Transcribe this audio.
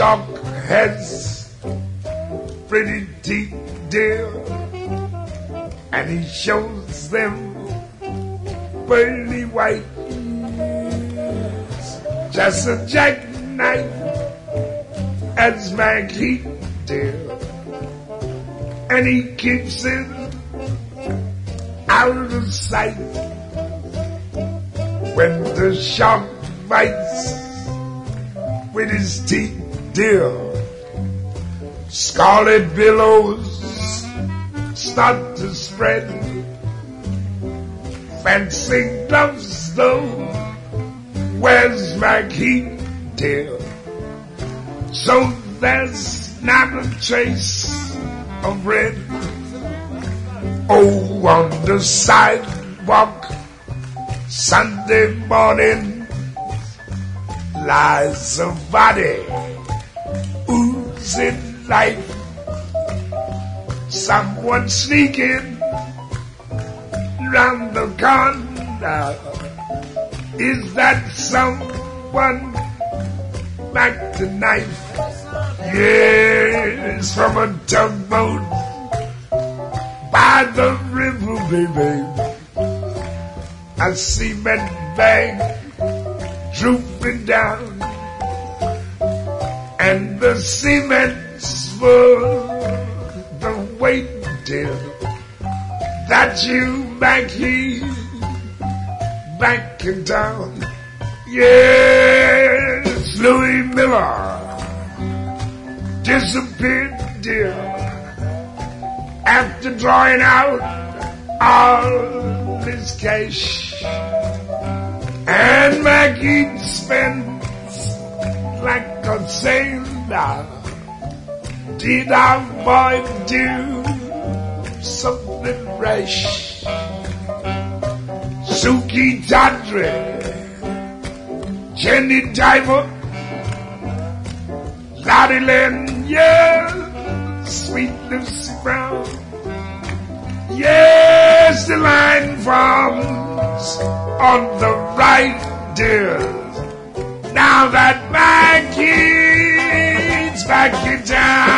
shark has pretty teeth, dear, and he shows them pearly white. Just a jackknife as Maggie, dear, and he keeps it out of sight. When the shark bites with his teeth, dear, scarlet billows start to spread. Fancy gloves though, where's Maggie, dear? So there's not a trace of red. Oh, on the sidewalk Sunday morning lies a body oozing life. Someone sneaking round the corner. Is that someone back tonight? Yes, from a tugboat by the river, baby. A cement bag drooping down, and the cement's full the weight, dear, that you back here, back in town. Yes, Louis Miller disappeared, dear, after drawing out all his cash. And Maggie spends like a sailor. Did our boy do something rash? Suki Tadre, Jenny Diver, Lottie Lynn, yeah, Sweet Lucy Brown. Yes, the line forms on the right, dear. Now that Maggie's back in town.